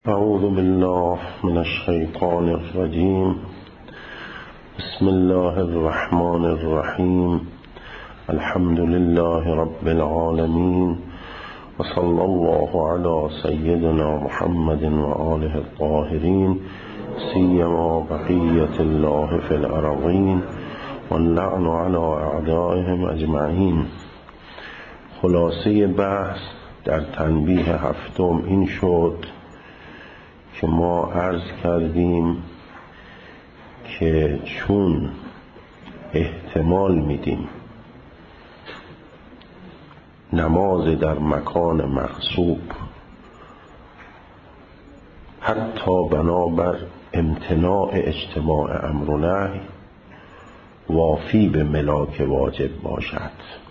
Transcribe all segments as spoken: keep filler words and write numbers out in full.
اعوذ بالله من الشیطان الرجیم. بسم الله الرحمن الرحیم. الحمد لله رب العالمین و صلی الله علی سیدنا محمد و آله الطاهرین سیما بقیة الله فی الارضین واللعن علی اعدائهم اجمعین. خلاصه بحث در تنبیه هفتم این شد که ما عرض کردیم که چون احتمال میدیم نماز در مکان مغصوب حتی بنابر امتناع اجتماع امر و نهی وافی به ملاک واجب باشد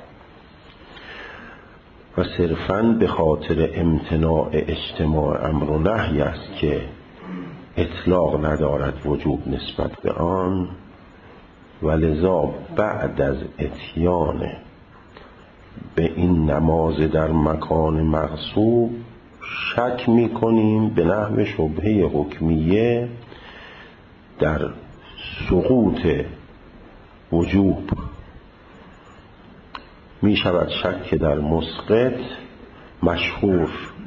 و صرفاً به خاطر امتناع اجتماع امر و نهی است که اطلاق ندارد وجوب نسبت به آن، و لذا بعد از اتیان به این نماز در مکان مغصوب شک می کنیم به نحو شبهه حکمیه در سقوط وجوب. می شود شک در مسقط مشهور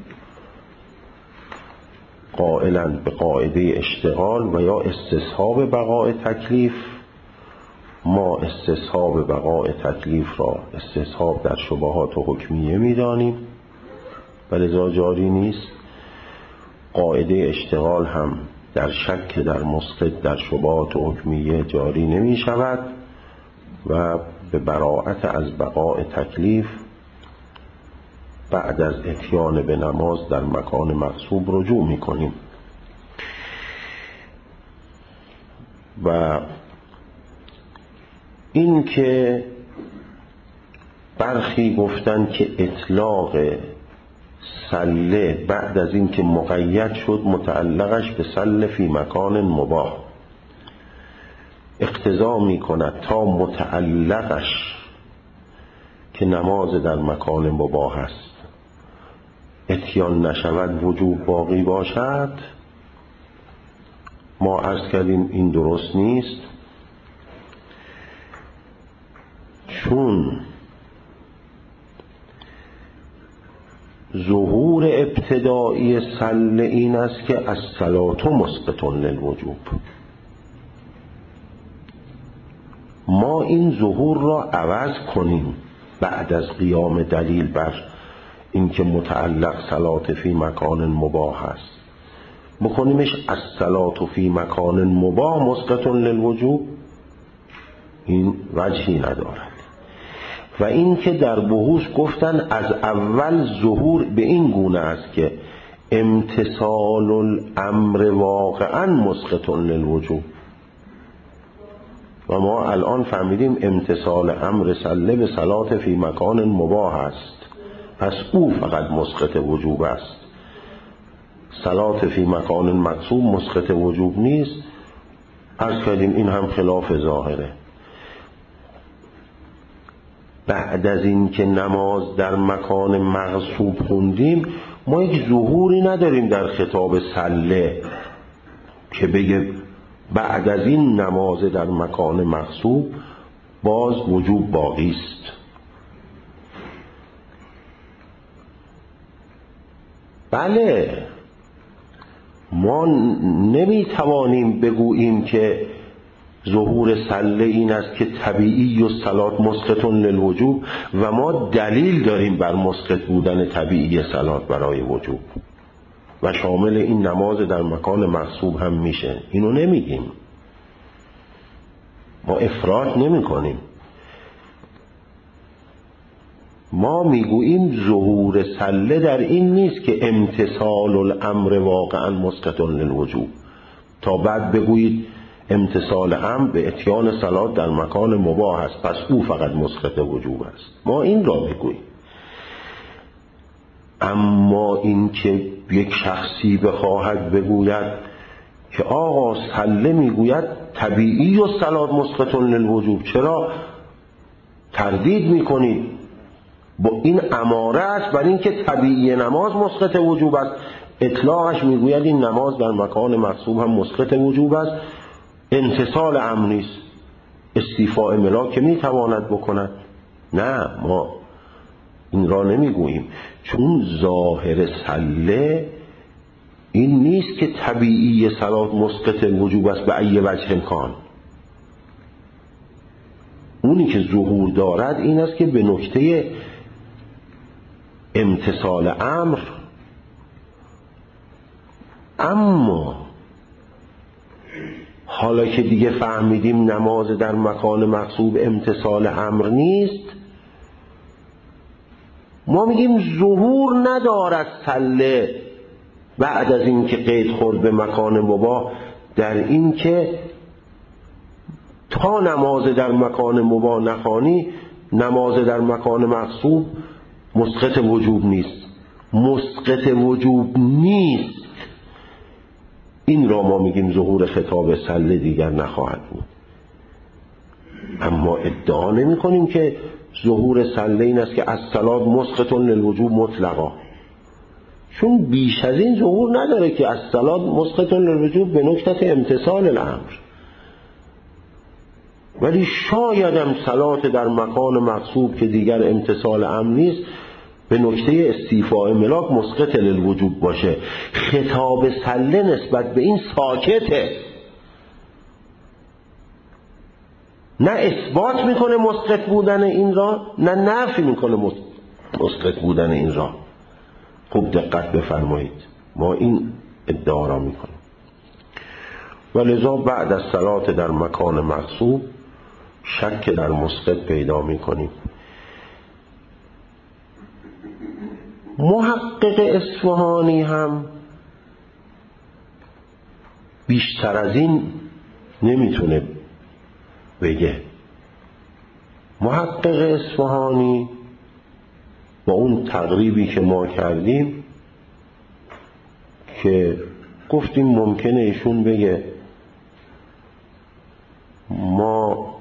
قائلا به قاعده اشتغال و یا استصحاب بقاء تکلیف. ما استصحاب بقاء تکلیف را استصحاب در شبهات و حکمیه می دانیم و لذا جاری نیست. قاعده اشتغال هم در شک در مسقط در شبهات و حکمیه جاری نمی شود و به براءت از بقاء تکلیف بعد از اتیان به نماز در مکان مغصوب رجوع می کنیم. و این که برخی گفتن که اطلاق سله بعد از این که مقید شد متعلقش به سله فی مکان مباح اقتضا می کند تا متعلقش که نماز در مکان مباح است اتیان نشود وجوب باقی باشد. ما عرض کردیم این درست نیست، چون ظهور ابتدایی سله این است که الصلاة مسقط للوجوب. ما این ظهور را عوض کنیم بعد از قیام دلیل بر اینکه متعلق صلات فی مکان مباح است بکنیمش الصلاة فی مکان مباح مسقط للوجوب، این وجهی ندارد. و این که در بحوث گفتن از اول ظهور به این گونه است که امتثال الامر واقعا مسقط للوجوب، و ما الان فهمیدیم امتثال امر سله به صلات فی مکان مباح است، پس او فقط مسقط وجوب است. صلات فی مکان مغصوب مسقط وجوب نیست. عرض کردیم این هم خلاف ظاهره. بعد از این که نماز در مکان مغصوب خوندیم ما یک ظهوری نداریم در خطاب سله که بگه بعد از این نماز در مکان مغصوب باز وجوب باقی است. بله، ما نمیتوانیم بگوییم که ظهور سله این است که طبیعی و صلات مسقط للوجوب و ما دلیل داریم بر مسقط بودن طبیعی صلات برای وجوب و شامل این نماز در مکان مغصوب هم میشه. اینو نمیگیم، ما افراط نمی کنیم. ما میگوییم ظهور سله در این نیست که امتثال الامر واقعا مسقط للوجوب تا بعد بگویید امتثال امر به اتیان صلات در مکان مباح است پس او فقط مسقط وجوب است. ما این را میگوییم. اما این که یک شخصی بخواهد بگوید که آقا سله میگوید طبیعی و صلات مسقط للوجوب، چرا تردید میکنید؟ با این اماره است بر این که طبیعی نماز مسقط وجوب است، اطلاقش میگوید این نماز در مکان مغصوب هم مسقط وجوب است، امتثال امر نیست، استیفاء ملاک که میتواند بکند. نه، ما این را نمیگوییم، چون ظاهر سله این نیست که طبیعی صلات مسقط وجوب است به ای وجه امکان. اونی که ظهور دارد این است که به نکته امتثال امر. اما حالا که دیگه فهمیدیم نماز در مکان مغصوب امتثال امر نیست، ما میگیم ظهور ندارد سله بعد از این که قید خورد به مکان مباح در این که تا نماز در مکان مباح نخوانی نماز در مکان مغصوب مسقط وجوب نیست. مسقط وجوب نیست، این را ما میگیم ظهور خطاب سله دیگر نخواهد بود. اما ادعا نمی کنیم که ظهور سله این است که الصلاة مسقط للوجوب مطلقا، چون بیش از این ظهور نداره که الصلاة مسقط للوجوب به نکته امتثال الامر. ولی شاید هم صلات در مکان مغصوب که دیگر امتثال امر نیست به نکته استیفاء ملاک مسقط للوجوب باشه. خطاب سله نسبت به این ساکته، نه اثبات میکنه مسقط بودن این را، نه نفی میکنه مسقط بودن این را. خوب دقت بفرمایید، ما این ادعا را میکنیم. ولذا بعد از صلات در مکان مغصوب شک در مسقط پیدا میکنیم. محقق اصفهانی هم بیشتر از این نمیتونه بگه. محقق اصفهانی با اون تقریبی که ما کردیم که گفتیم ممکنه ایشون بگه ما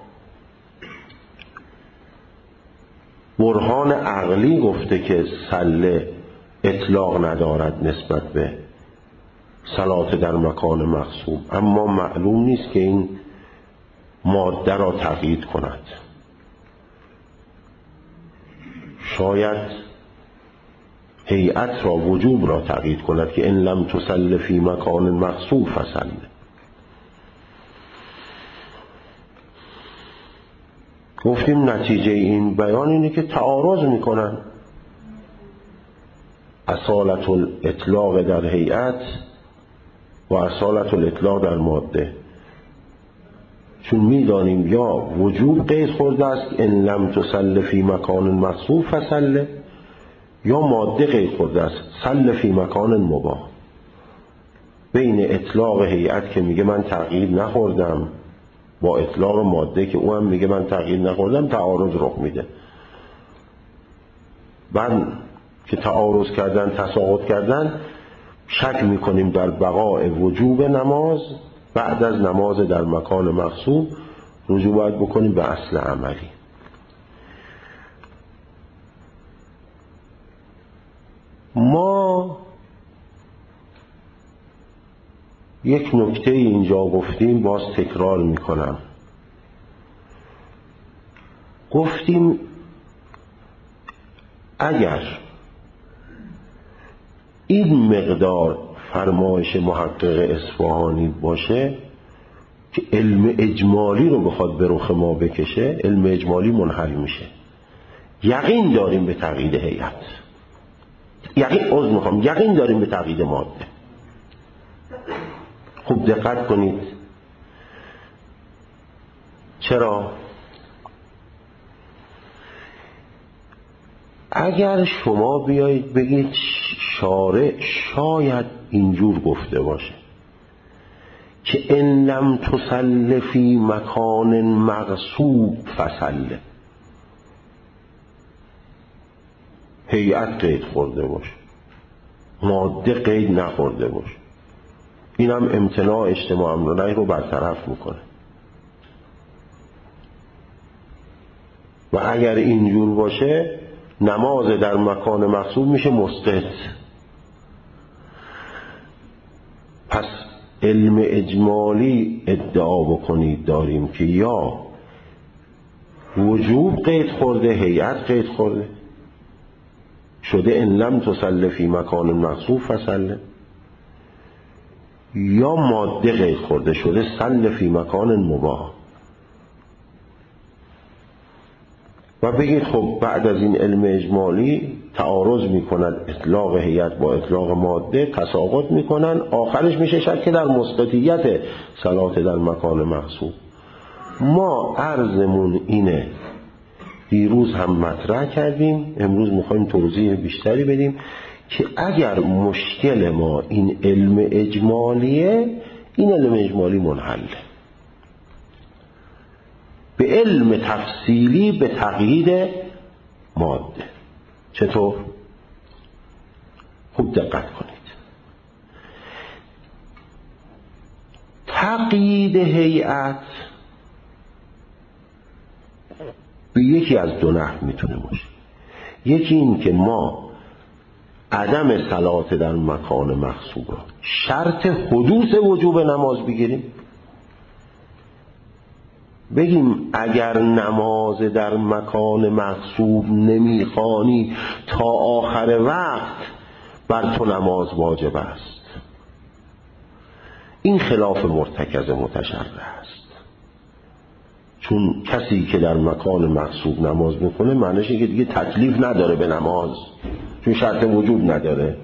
برهان عقلی گفته که سله اطلاق ندارد نسبت به صلات در مکان مغصوب، اما معلوم نیست که این ماده را تقیید کند. شاید هیئت را وجوب را تقیید کند که ان لم تصل فی مکان مغصوب فصل. گفتیم نتیجه این بیان اینه که تعارض میکنن اصالت الاطلاق در هیئت و اصالت الاطلاق در ماده، چون میدانیم یا وجوب قید خورده است ان لم تصل فی مکان مغصوب فصل، یا ماده قید خورده است صل فی مکان مباح. بین اطلاق هیئت که میگه من تغییر نخوردم با اطلاق ماده که او هم میگه من تغییر نخوردم تعارض رخ میده. بعد که تعارض کردن تساقط کردن شک میکنیم در بقاء وجوب نماز بعد از نماز در مکان مغصوب. رجوع باید بکنیم به اصل عملی. ما یک نکته اینجا گفتیم، باز تکرار میکنم. گفتیم اگر این مقدار فرمایش محقق اصفهانی باشه که علم اجمالی رو بخواد به رخ ما بکشه، علم اجمالی منحل میشه. یقین داریم به تقیید هیئت، یقین عذر میخوام یقین داریم به تقیید ماده. خوب دقت کنید. چرا؟ اگر شما بیایید بگید شارع شاید اینجور گفته باشه که ان لم تصل فی مکان مغصوب فصل، هیئت قید خورده باشه ماده قید نخورده باشه، این هم امتناع اجتماع امر و نهی رو برطرف میکنه. و اگر اینجور باشه نماز در مکان مغصوب میشه مسقط. علم اجمالی ادعا بکنید داریم که یا وجوب قید خورده، هیئت قید خورده شده ان لم تصل فی مکان مغصوب فسلم، یا ماده قید خورده شده صل فی مکان مباح. و بگید خب بعد از این علم اجمالی تعارض میکنن اطلاق هیئت با اطلاق ماده، تساقط میکنن، آخرش میشه شک در مثبتیت صلات در مکان مغصوب. ما عرضمون اینه، دیروز هم مطرح کردیم، امروز میخوایم توضیح بیشتری بدیم که اگر مشکل ما این علم اجمالیه، این علم اجمالی منحله. به علم تفصیلی به تقیید ماده. چطور؟ خوب دقت کنید. تقیید هیئت به یکی از دو نحو میتونه باشه. یکی این که ما عدم صلات در مکان مغصوب را شرط حدوث وجوب نماز بگیریم، بگیم اگر نماز در مکان مغصوب نمیخوانی تا آخر وقت بر تو نماز واجب است. این خلاف مرتکز متشرع است، چون کسی که در مکان مغصوب نماز میکنه معنیش اینه که دیگه تکلیف نداره به نماز، چون شرط وجوب نداره.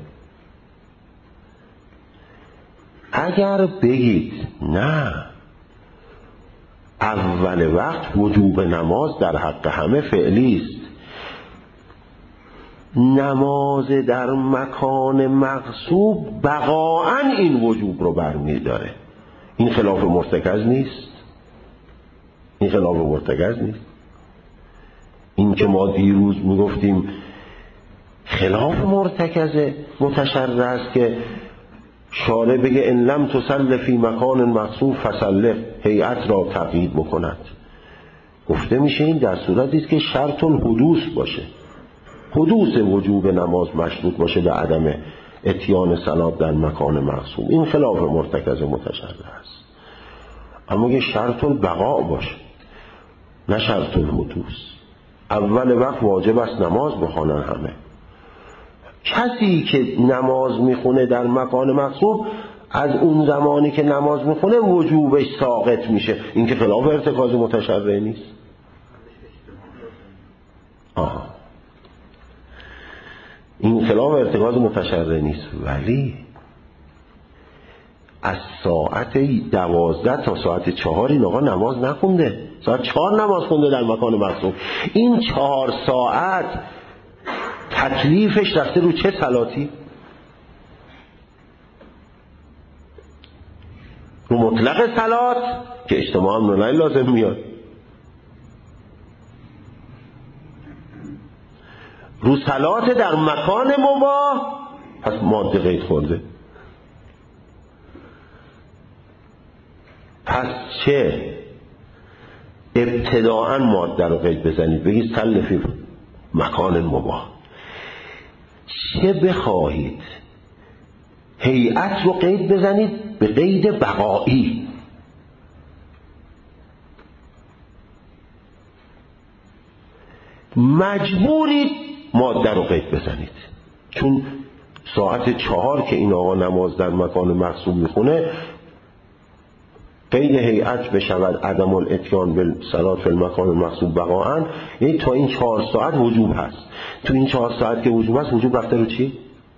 اگر بگید نه، اول وقت وجوب نماز در حق همه فعلی است، نماز در مکان مغصوب بقاءً این وجوب رو برمی داره، این خلاف مرتکز نیست، این خلاف مرتکز نیست. این که ما دیروز میگفتیم خلاف مرتکز متشرع است که شارع بگه ان لم تصل فی مکان مغصوب فسله، هیئت را تقیید بکند، گفته میشه این در صورتی است که شرط الحدوث باشه، حدوث وجوب نماز مشروط باشه به عدم اتیان صلات در مکان مغصوب. این خلاف مرتکز متشرع است. اما اگه شرط البقاء باشه نه شرط الحدوث، اول وقت واجب است نماز بخوانن همه، کسی که نماز میخونه در مکان مغصوب از اون زمانی که نماز میخونه وجوبش ساقط میشه. این که خلاف ارتکاز متشرع نیست. آها، این خلاف ارتکاز متشرع نیست، ولی از ساعت دوازده تا ساعت چهار این آقا نماز نخونده، ساعت چهار نماز خونده در مکان مغصوب. این چهار ساعت تکلیفش رفته رو چه صلاتی؟ رو مطلق صلات که اجتماع امرنهی لازم میاد، رو صلات در مکان مباح، پس ماده قید خورده. پس چه ابتداءً ماده رو قید بزنید بگید صل فی مکان مباح، چه بخواهید هیئت رو قید بزنید به قید بقایی. مجبورید ماده رو قید بزنید، چون ساعت چهار که این آقا نماز در مکان مغصوب میخونه قید هیئت بشود عدم الاتیان به صلات فی المکان مغصوب بقاءً، یعنی تا این چهار ساعت وجوب هست. تو این چهار ساعت که وجوب هست، وجوب رفته رو چی؟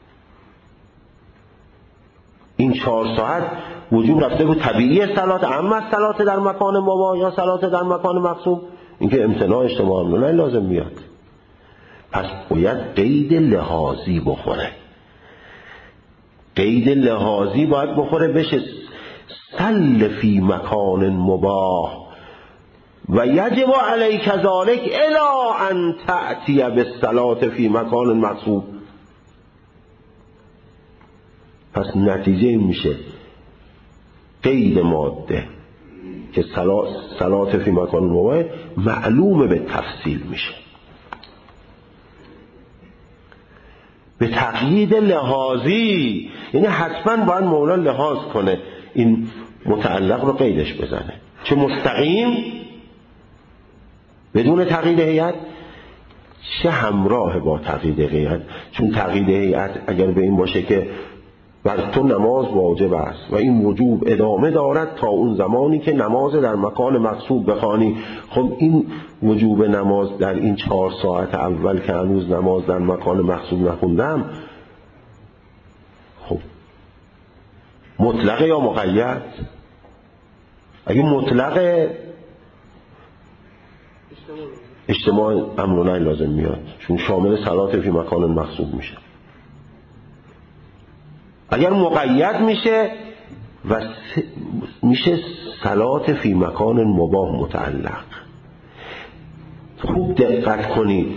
این چهار ساعت وجوب رفته رو طبیعی صلات، اما صلات در مکان مباح یا صلات در مکان مغصوب، اینکه امتناع اجتماع امرنهی لازم میاد. پس باید قید لحاظی بخوره، قید لحاظی باید بخوره بشه صل فی مکان مباح و یجب علیک ذلک الی ان تأتی بالصلاة فی مکان مغصوب. پس نتیجه این میشه قید ماده که صلاة فی مکان مباح معلومه به تفصیل میشه، به تقیید لحاظی، یعنی حتما باید مولا لحاظ کنه این متعلق رو قیدش بزنه، چه مستقیم بدون تقیید هیئت، چه همراه با تقیید هیئت. چون تقیید هیئت اگر به این باشه که بر تو نماز واجب است و این وجوب ادامه دارد تا اون زمانی که نماز در مکان مقصود بخوانی، خب این وجوب نماز در این چهار ساعت اول که هنوز نماز در مکان مقصود نخوندم، خب مطلقه یا مقید؟ اگه مطلقه اجتماع امر و نهی لازم میاد، چون شامل صلات فی مکان مقصود میشه. اگر مقید میشه و میشه صلات فی مکان مباح متعلق. خوب دقت کنید،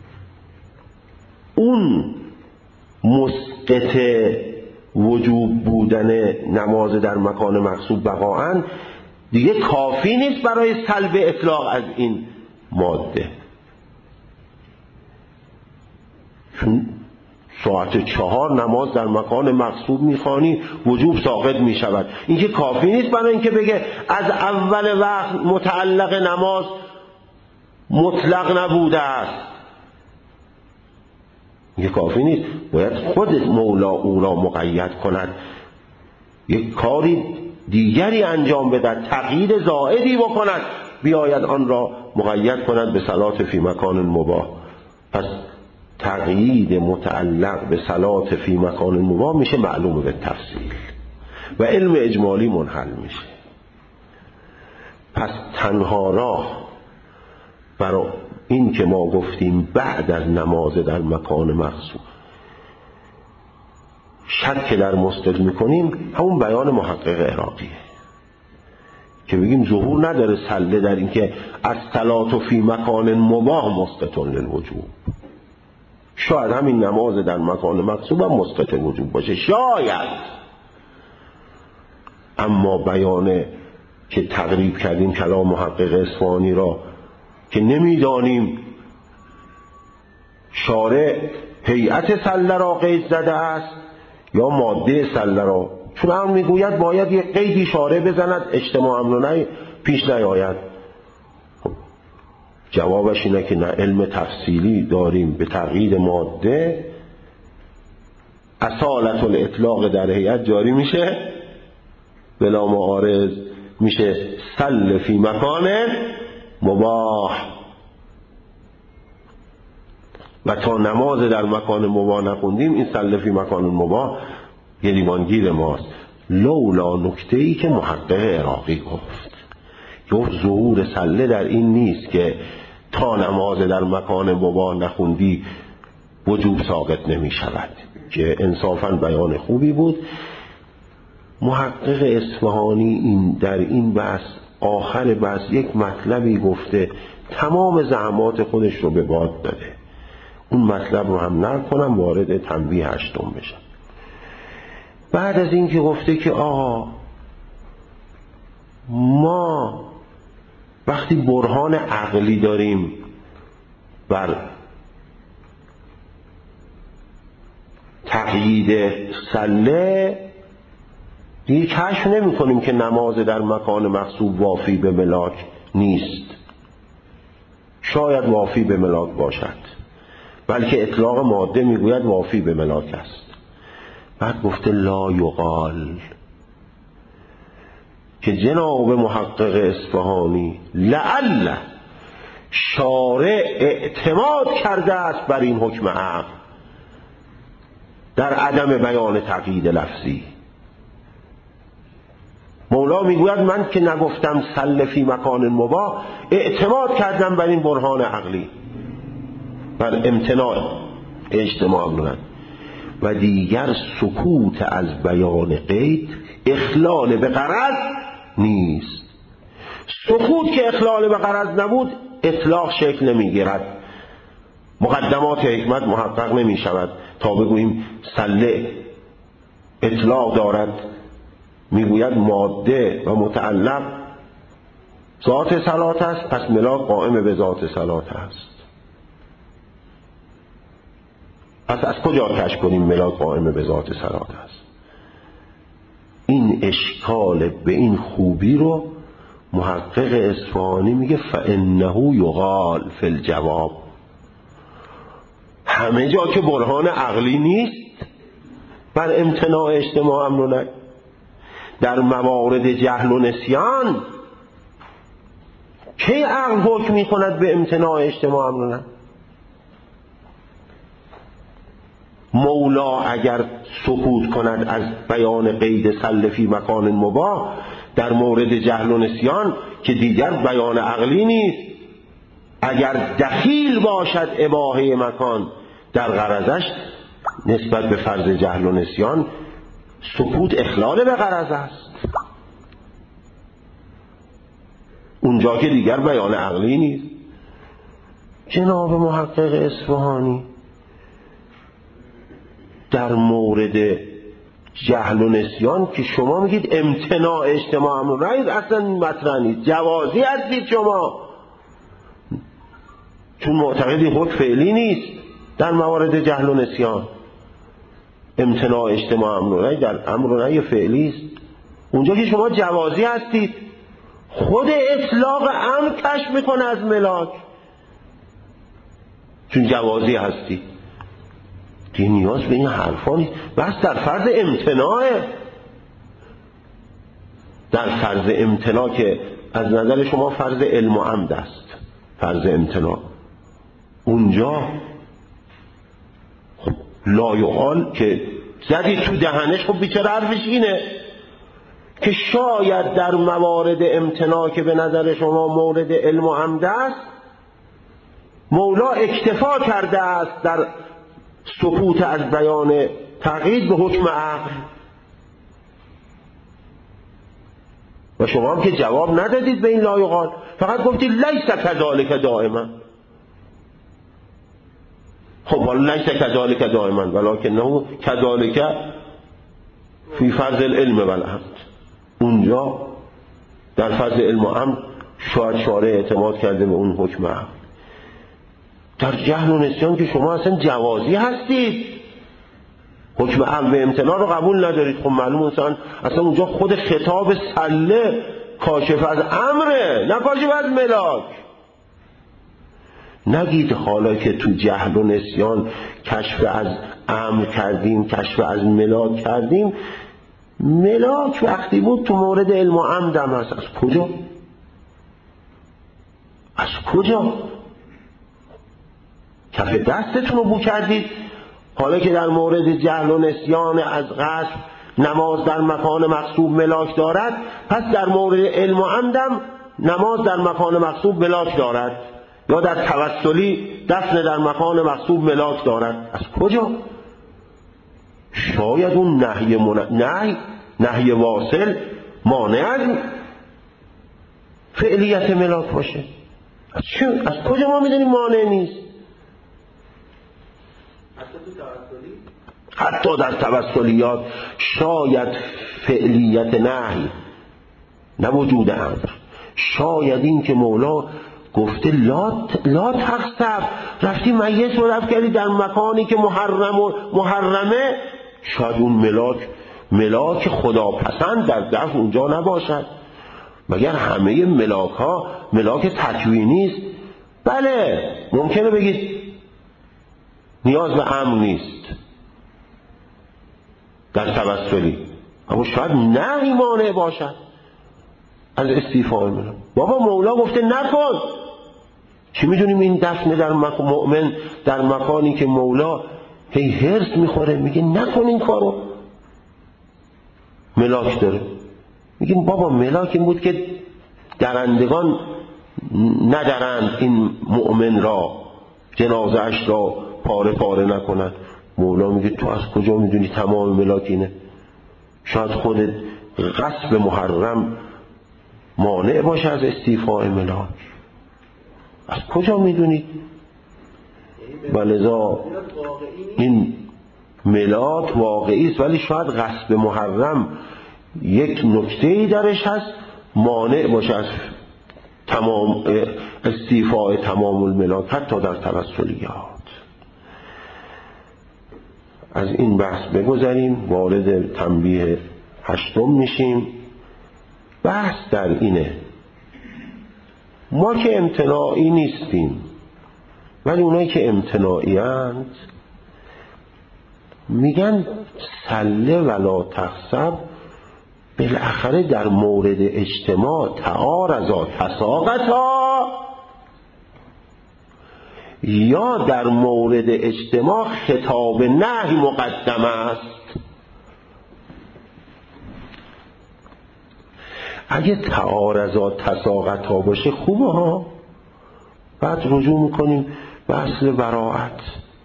اون مسقط وجوب بودن نماز در مکان مقصود بقاعاً دیگه کافی نیست برای سلب اطلاق از این ماده، چون ساعت چهار نماز در مکان مقصود میخوانی وجوب ساقط میشود. این که کافی نیست برای اینکه بگه از اول وقت متعلق نماز مطلق نبوده است، این که کافی نیست، باید خود مولا او را مقید کند، یک کاری دیگری انجام بدهد، تقیید زائدی بکند، بیاید آن را مقید کند به صلات فی مکان مباح. پس تقیید متعلق به صلات فی مکان مباح میشه معلوم به تفصیل و علم اجمالی منحل میشه. پس تنها راه برای این که ما گفتیم بعد از نماز در مکان مقصود شک در مسقط میکنیم، همون بیان محقق عراقیه که بگیم ظهور نداره سله در این که از صلات فی مکان مباح مسقط للوجوب. شاید همین نماز در مکان مقصود هم مسقط وجوب باشه، شاید. اما بیان که تقریب کردیم کلام محقق اصفهانی را که نمیدانیم شارع هیئت سله را قید زده است یا ماده سله را، چون هم میگوید باید یک قیدی شارع بزند اجتماع امر و نهی پیش نیاید. جوابش اینه که نه علم تفصیلی داریم به تقیید ماده، اصالت الاطلاق در هیئت جاری میشه، بلا معارض میشه سل فی مکان مباح، و تا نماز در مکان مباح نخوندیم این سل فی مکان مباح گریبانگیر ماست. لولا نکته‌ای که محقق عراقی گفت گفت ظهور سله در این نیست که تا نماز در مکان مباح نخوندی وجوب ساقط نمی شود، که انصافاً بیان خوبی بود. محقق اصفهانی این در این بحث آخر بحث یک مطلبی گفته تمام زحمات خودش رو به باد داده. اون مطلب رو هم نقل کنم وارد تنبیه هشتم بشم. بعد از این که گفته که آقا ما وقتی برهان عقلی داریم بر تقیید سله، دیگه کشف نمی کنیم که نماز در مکان مقصود وافی به ملاک نیست. شاید وافی به ملاک باشد، بلکه اطلاق ماده میگوید وافی به ملاک است. بعد گفته لا یقال، که جناب محقق اصفهانی لعل شارع اعتماد کرده است بر این حکم عام در عدم بیان تقیید لفظی. مولا میگوید من که نگفتم سل فی مکان مباح، اعتماد کردم بر این برهان عقلی، بر امتناع اجتماع امر و دیگر سکوت از بیان قید اخلال به غرض نیست. سکوت که اخلال به غرض نبود اطلاق شکل نمیگیرد، مقدمات حکمت محقق نمی شود تا بگوییم سله اطلاق دارد، میگوید ماده و متعلق ذات صلات است، پس ملاک قائم به ذات صلات است. پس از کجا کشف کنیم ملاک قائم به ذات صلات است؟ این اشکال به این خوبی رو محقق اصفهانی میگه فانه یقال فی الجواب. همه جا که برهان عقلی نیست بر امتناع اجتماع امر و نهی، در موارد جهل و نسیان کی عقل حکم میکند به امتناع اجتماع امر و نهی؟ مولا اگر سکوت کند از بیان قید سل فی مکان مباح در مورد جهل و نسیان که دیگر بیان عقلی نیست، اگر دخیل باشد اباحه مکان در غرضش نسبت به فرض جهل و نسیان، سکوت اخلال به غرض است، اونجا که دیگر بیان عقلی نیست. جناب محقق اصفهانی در مورد جهل و نسیان که شما میگید امتناع اجتماع امر و نهی اصلا مطرح نیست، جوازی هستید شما، چون معتقدی حکم فعلی نیست در موارد جهل و نسیان. امتناع اجتماع امر و نهی در امر و نهی فعلی است، اونجا که شما جوازی هستید. خود اطلاق امر کشف میکنه از ملاک، چون جوازی هستید. دیگه نیاز به این حرفا نیست. بس در فرض امتناعه، در فرض امتناع که از نظر شما فرض علم و عمد است، فرض امتناع اونجا خب لا یقال که زدی تو دهنش. خب بیچاره حرفش اینه که شاید در موارد امتناع که به نظر شما مورد علم و عمد است، مولا اکتفا کرده است در سکوت از بیان تقیید به حکم عقل، و شما هم که جواب ندادید به این لا یقال، فقط گفتید لیس کذالک دائما. خب حالا لیس کذالک دائما ولکنه کذالک فی فرض العلم والعمد. اونجا در فرض علم و عمد شاید شارع اعتماد کرده به اون حکم عقل. در جهل و نسیان که شما اصلا جوازی هستید، حکم عقل به امتناع رو قبول ندارید. خب معلوم اصلا اصلا اونجا خود خطاب سله کاشف از امره، نه کاشف از ملاک. نگید حالا که تو جهل و نسیان کشف از امر کردیم، کشف از ملاک کردیم. ملاک وقتی بود تو مورد علم و عمد هم هست. از کجا؟ از کجا؟ کف دستتون رو بو کردید. حالا که در مورد جهل و نسیان از قصد نماز در مکان مقصود ملاک دارد، پس در مورد علم و عمدم نماز در مکان مقصود ملاک دارد، یا در توسلی دفن در مکان مقصود ملاک دارد. از کجا؟ شاید اون نهی من... نهی نهی واصل مانع از فعلیت ملاک باشه. از چه؟ از کجا ما میدونیم مانع نیست؟ حتی در توسلیات شاید فعلیت نهی، نه وجود امر. شاید این که مولا گفته لا لا تقصب، رفتی میت رو رفت کردی در مکانی که محرم و محرمه، شاید اون ملاک ملاک خدا پسند در دفع اونجا نباشد. مگر همه ملاک ها ملاک تکوینی است؟ بله ممکنه بگید نیاز به امر نیست در توسلی، اما شاید نهی مانع باشد از استیفای ملاک. بابا مولا گفته نکن. چی میدونیم این دفن در مکان مؤمن در مکانی که مولا هی هرس میخوره میگه نکن این کارو، ملاک داره. میگیم بابا ملاک این بود که درندگان ندرند این مؤمن را، جنازه اش را پاره پاره نکنند. مولا میگه تو از کجا میدونی تمام ملاک اینه؟ شاید خودت غصب محرم مانع باشه از استیفاء ملاک. از کجا میدونی؟ ولذا این ملاک واقعی است، ولی شاید غصب محرم یک نکته‌ای درش هست مانع باشه از تمام استیفاء تمام الملاک حتی در توسلیات. از این بحث بگذاریم، وارد تنبیه هشتم میشیم. بحث در اینه ما که امتناعی نیستیم، ولی اونایی که امتناعی اند میگن سله ولا تخسب بالاخره در مورد اجتماع تعارضا تساقطا، یا در مورد اجتماع خطاب نهی مقدم است. اگه تعارضا تساقطا باشه خوبه ها، بعد رجوع میکنیم به اصل براعت.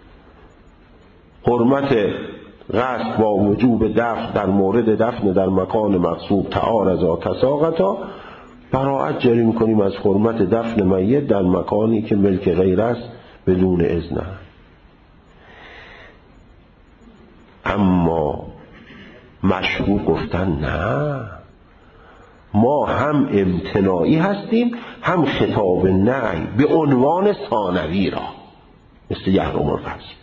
حرمت قصد با وجوب دفن در مورد دفن در مکان مقصود تعارضا تساقطا، براعت جاری میکنیم از حرمت دفن میت در مکانی که ملک غیر است بدون اذن. اما مشهور گفتن نه، ما هم امتناعی هستیم هم خطاب نهی به عنوان ثانوی را مثل یحرم الغصب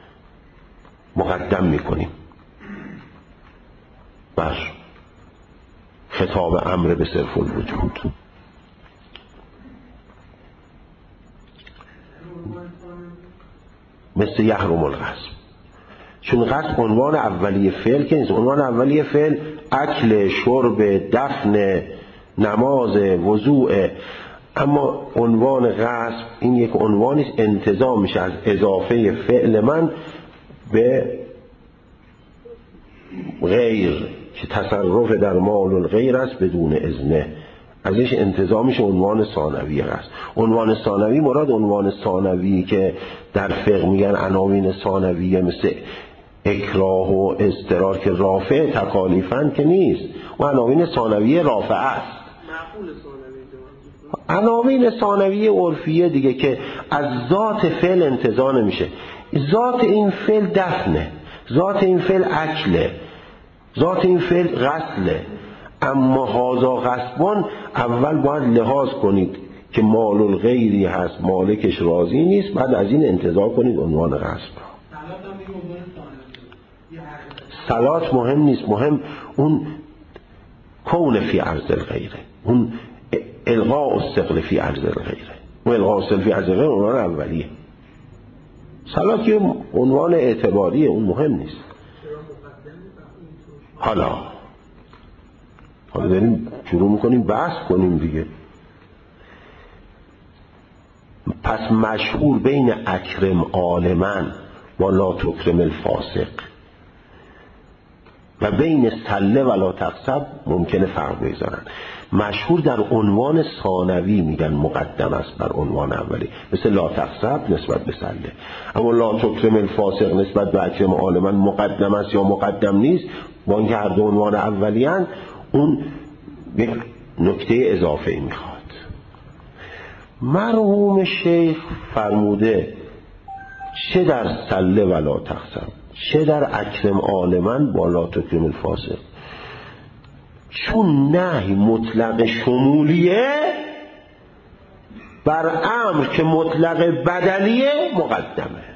مقدم میکنیم بر خطاب امر به صرف الوجود. مثل یحرم الغصب، چون غصب عنوان اولیه فعل که نیست. عنوان اولیه فعل اکل، شرب، دفن، نماز، وضوء. اما عنوان غصب این یک عنوانی انتزاع میشه از اضافه فعل من به غیر که تصرف در مال الغیر است بدون اذنه، ازش انتزاع میشه عنوان ثانوی است. عنوان ثانوی مراد عنوان ثانوی که در فقه میگن عناوین ثانویه مثل اکراه و اضطرار که رافع تکالیفن که نیست، و عناوین ثانویه رافع است. عناوین ثانویه عرفیه دیگه که از ذات فعل انتزاع نمیشه. ذات این فعل دفنه، ذات این فعل اکله، ذات این فعل غسله. اما هازا غصبان اول باید لحاظ کنید که مال الغیری هست، مالکش راضی نیست، بعد از این انتزاع کنید عنوان غصب. صلات مهم نیست، مهم اون کون فی عرض الغیره، اون الغاء الثقل فی عرض الغیره. اون الغاء الثقل فی عرض الغیره عنوان اولیه. صلات یه عنوان اعتباریه، اون مهم نیست. حالا حالا داریم شروع میکنیم بحث کنیم دیگه. پس مشهور بین اکرم عالمن و لا تکرم الفاسق و بین سله و لا تقصب ممکنه فرق بذارن. مشهور در عنوان ثانوی میگن مقدم است بر عنوان اولی، مثل لا تقصب نسبت به سله. اما لا تکرم الفاسق نسبت به اکرم عالمن مقدم است یا مقدم نیست، با اینکه هر دو عنوان اولی هن، اون یک نکته اضافه میخواد. مرحوم شیخ فرموده چه در سله و لا تقصب چه در اکرم عالمن با لا تکرم الفاسق، چون نهی مطلق شمولیه بر امر که مطلق بدلیه مقدمه.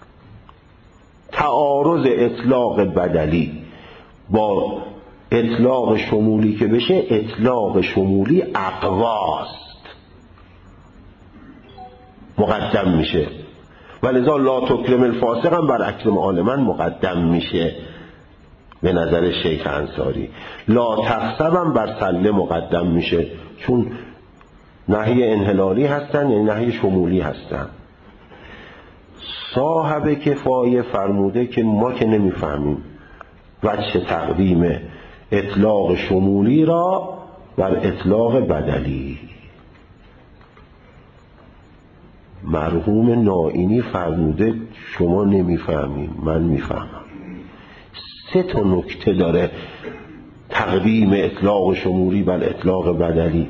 تعارض اطلاق بدلی با اطلاق شمولی که بشه، اطلاق شمولی اقواست، مقدم میشه. ولذا لا تکرم الفاسق هم بر اکرم عالمن مقدم میشه به نظر شیخ انصاری. لا تقصب هم بر سله مقدم میشه، چون نهی انحلالی هستن یعنی نهی شمولی هستن. صاحب کفایه فرموده که ما که نمیفهمیم وجه تقدیم اطلاق شمولی را بر اطلاق بدلی. مرحوم نائینی فرموده شما نمیفهمیم، من میفهمم. سه تا نکته داره تقدیم اطلاق شمولی بر اطلاق بدلی.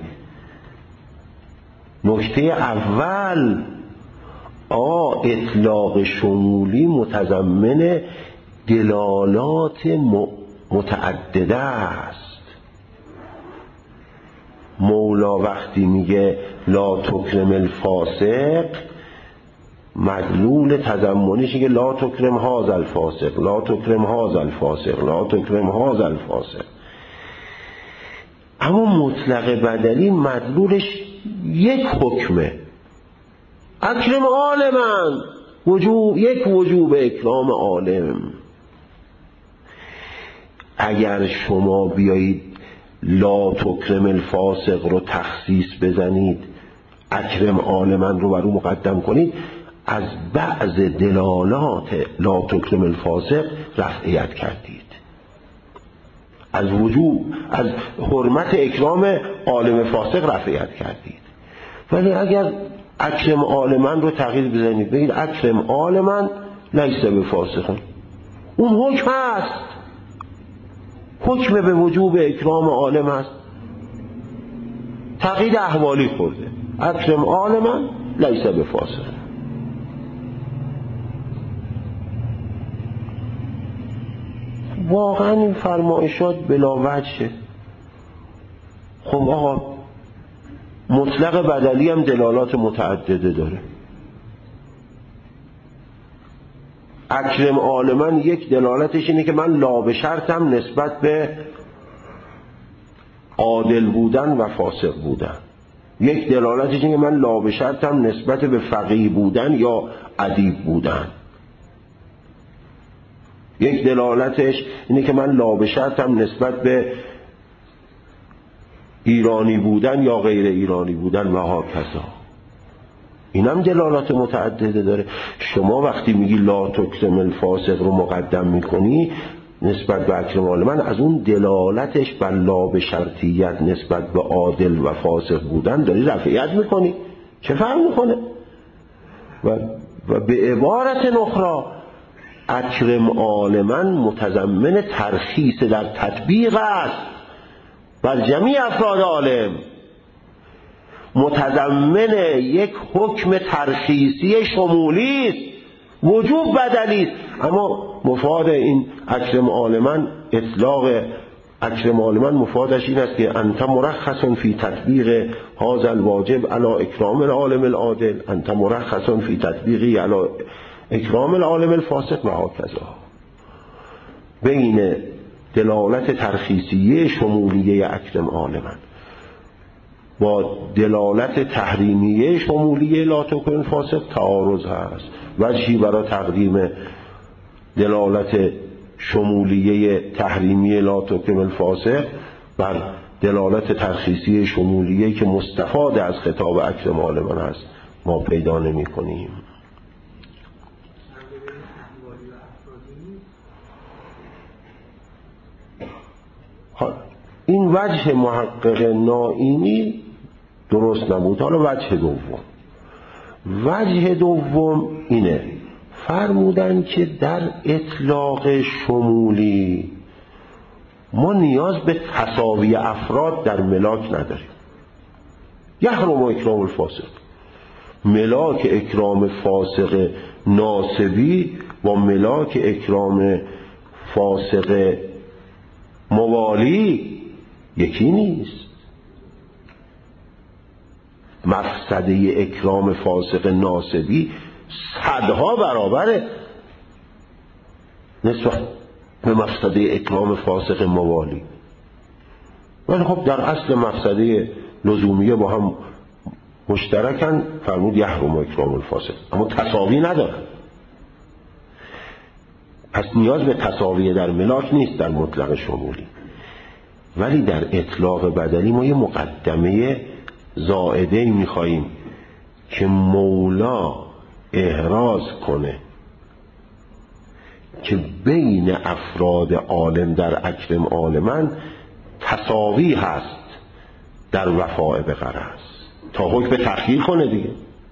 نکته اول، آ اطلاق شمولی متضمن دلالات متعدده است. مولا وقتی میگه لا تکرم الفاسق، مدلول تضمنیش که لا تکرم هذا الفاسق، لا تکرم هذا الفاسق، لا تکرم هذا الفاسق. اما مطلق بدلی مدلولش یک حکمه، اکرم عالما، وجوب، یک وجوب اکرام عالم. اگر شما بیایید لا تکرم الفاسق رو تخصیص بزنید، اکرم عالما رو بر او مقدم کنید، از بعض دلالات لا تکرم الفاسق رفعیت کردید، از وجوب، از حرمت اکرام عالم فاسق رفعیت کردید. ولی اگر اکرم عالما رو تغییر بزنید، بگید اکرم عالما لیس بفاسق، اون حکم هست، حکم به وجوب اکرام عالم هست، تقیید احوالی خورده، اکرم عالما لیس بفاسق. واقعا این فرمایشات بلا وجهه. خب آقا مطلق بدلی هم دلالات متعدده داره. اکرم عالما یک دلالتش اینه که من لا به شرطم نسبت به عادل بودن و فاسق بودن. یک دلالتش اینه که من لا به شرطم نسبت به فقیه بودن یا ادیب بودن. یک دلالتش اینه که من لا به شرطم نسبت به ایرانی بودن یا غیر ایرانی بودن و هاکذا. اینم دلالات متعدده داره. شما وقتی میگی لا تکرم الفاسق رو مقدم میکنی نسبت به اکرم عالما، از اون دلالتش بر لا به شرطیت نسبت به عادل و فاسق بودن داری رفعیت میکنی. چه فرق میکنه؟ و, و به عبارت اخرى اکرم عالما متضمن ترخیص در تطبیق است بر جمیع افراد عالم، متضمن یک حکم ترخیصی شمولی است، وجوب بدلی است. اما مفاد این اکرم عالما، اطلاق اکرم عالما مفادش این است که انت مرخص فی تطبیق هذا الواجب علی اکرام العالم العادل، انت مرخص فی تطبیقی علی اکرام العالم الفاسق و هاکذا. بین دلالت ترخیصیه شمولیه اکرم عالما با دلالت تحریمیه شمولیه لا تکرم الفاسق تعارض هست. وجهی برای تقدیم دلالت شمولیه تحریمیه لا تکرم الفاسق بر دلالت ترخیصیه شمولیه که مستفاد از خطاب اکرم عالما هست ما پیدا نمی کنیم. این وجه محقق نائینی درست نبود. حالا وجه دوم، وجه دوم اینه، فرمودن که در اطلاق شمولی ما نیاز به تساوی افراد در ملاک نداریم. یحرم اکرام الفاسق، ملاک اکرام فاسق ناسبی با ملاک اکرام فاسق موالی یکی نیست. مفسده اکرام فاسق ناسبی صدها برابره نسبت به مفسده اکرام فاسق موالی. ولی خب در اصل مفسده لزومیه با هم مشترکن، فرمود یحرم اکرام الفاسق، اما تساوی ندارن. پس نیاز به تساوی در ملاک نیست در مطلق شمولی. ولی در اطلاق بدلی ما یه مقدمه زائده میخواییم که مولا احراز کنه که بین افراد عالم در اکرم عالما تساوی هست در وفاء به غرض، تا حکم تخییر کنه دیگه.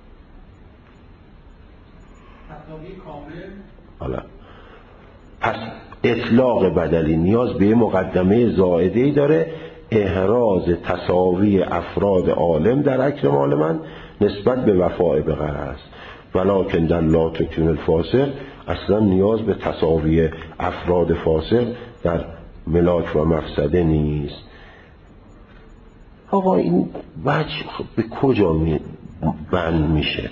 تساوی کامل. حالا پس اطلاق بدلی نیاز به مقدمه زائده‌ای داره، احراز تساوی افراد عالم در اکرم عالما نسبت به وفاء به غرض. ولکن در لا تکرم الفاسق اصلا نیاز به تساوی افراد فاسق در ملاک و مفسده نیست. آقا این وجه به کجا بند میشه؟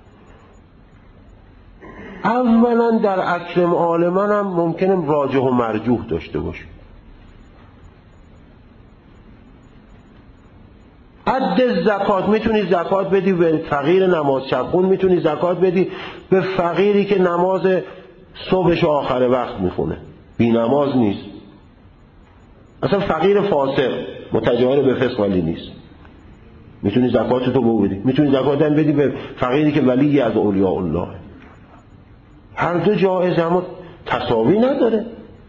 اولا در اکرم عالما هم ممکنه راجح و مرجوح داشته باشه. حد زکات، میتونی زکات بدی به فقیر نماز شبخون، میتونی زکات بدی به فقیری که نماز صبحش آخر وقت میخونه، بی نماز نیست، اصلا فقیر فاسق متجاور به فسق ولی نیست، میتونی زکات تو بدی. میتونی زکات هم بدی به فقیری که ولی از اولیاء الله. هر دو جایز، اما تساوی نداره.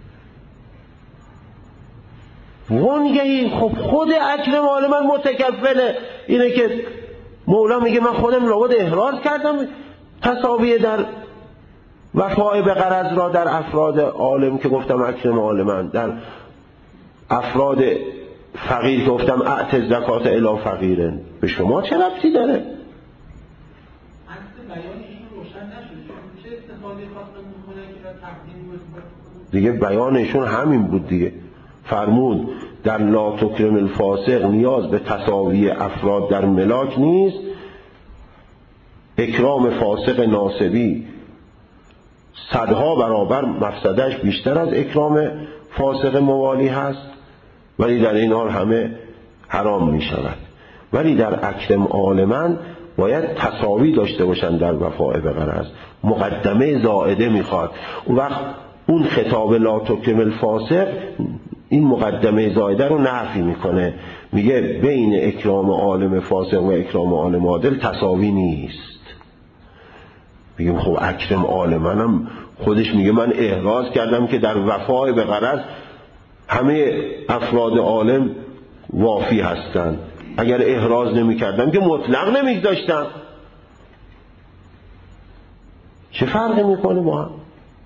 وانگهی خب خود اکرم عالم متکفله اینه که مولا میگه من خودم لابد احراز کردم تساوی در وفای به غرض را در افراد عالم که گفتم اکرم عالمن، در افراد فقیر که گفتم اعت زکات الی فقیرن. به شما چه ربطی داره؟ دیگه بیانشون همین بود دیگه. فرمود در لا تکرم الفاسق نیاز به تساوی افراد در ملاک نیست. اکرام فاسق ناسبی صدها برابر مفسدش بیشتر از اکرام فاسق موالی هست، ولی در این حال همه حرام می شود. ولی در اکرم عالمن باید تساوی داشته باشن در وفای به غرض. مقدمه زائده میخواد. اون وقت اون خطاب لا تکرم الفاسق این مقدمه زائده رو نفی میکنه، میگه بین اکرام عالم فاسق و اکرام عالم عادل تساوی نیست. میگیم خب اکرم عالمنم خودش میگه من احراز کردم که در وفای به غرض همه افراد عالم وافی هستند، اگر احراز نمی کردم که مطلق نمی داشتم. چه فرقی میکنه با هم؟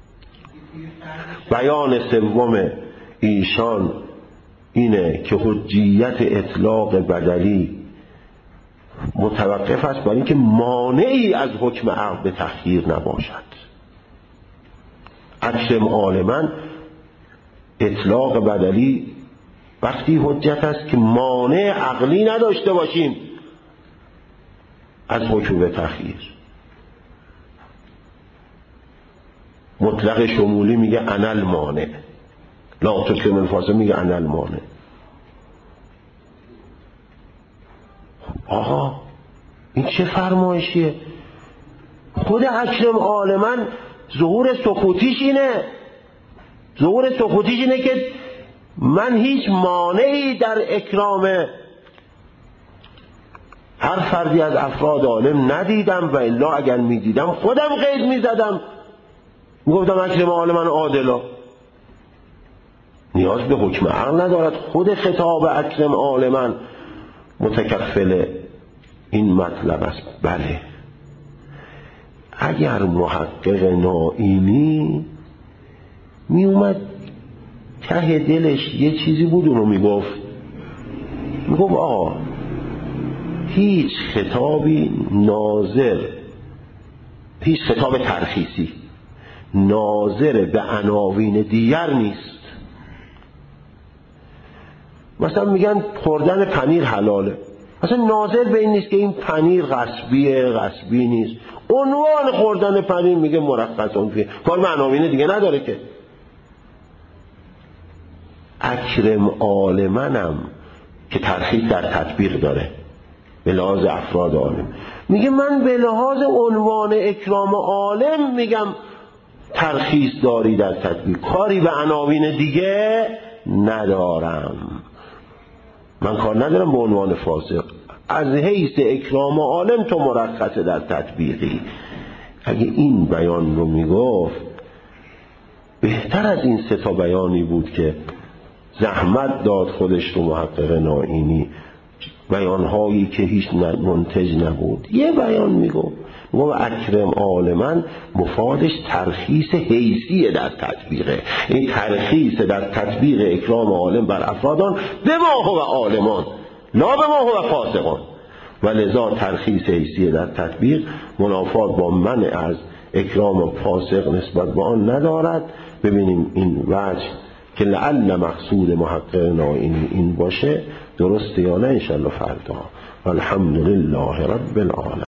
بیان سوم ایشان اینه که حجیت اطلاق بدلی متوقف است بر اینکه مانعی از حکم عقل به تخییر نباشد. اکرم عالمن اطلاق بدلی وقتی حجت است که مانع عقلی نداشته باشیم از حکم به تخییر. مطلق شمولی میگه انا المانع، لا تکرم الفاسق میگه انا المانع. آقا این چه فرمایشیه؟ خود اکرم عالمن ظهور سکوتیش اینه، ظهور سکوتیش اینه که من هیچ مانعی در اکرام هر فردی از افراد عالم ندیدم، و الا اگر میدیدم خودم قید میزدم میگفتم اکرم عالمن عادلا. نیاز به حکم عقل ندارد. خود خطاب اکرم عالمن متکفل این مطلب است. بله اگر محقق نائینی می اومد ته دلش یه چیزی بود اونو میگفت، میگفت آقا هیچ خطابی ناظر، هیچ خطاب ترخیصی ناظر به عناوین دیگر نیست. مثلا میگن خوردن پنیر حلاله، مثلا ناظر به این نیست که این پنیر غصبیه غصبی نیست. عنوان خوردن پنیر میگه مرخص اون فیه، کار به عناوین دیگه نداره که. اکرم عالمنم که ترخیص در تطبیق داره به لحاظ افراد عالم، میگه من به لحاظ عنوان اکرام عالم میگم ترخیص داری در تطبیق، کاری به عناوین دیگه ندارم. من کار ندارم به عنوان فاسق، از حیث اکرام عالم تو مرخصه در تطبیقی. اگه این بیان رو میگفت بهتر از این سه تا بیانی بود که زحمت داد خودش رو محقق نائینی، بیانهایی که هیچ منتج نبود. یه بیان میگفت و اکرم عالمن مفادش ترخیص حیثیه در تطبیقه. این ترخیص در تطبیق اکرام عالم بر افرادان به ما هو عالمان لا به ما هو فاسقان، و لذا ترخیص حیثیه در تطبیق منافات با منع از اکرام فاسق نسبت به آن ندارد. ببینیم این وجه که لعل مقصود محقق نائینی این باشه درسته یا نه، انشاءالله فردا. الحمدلله رب العالمین.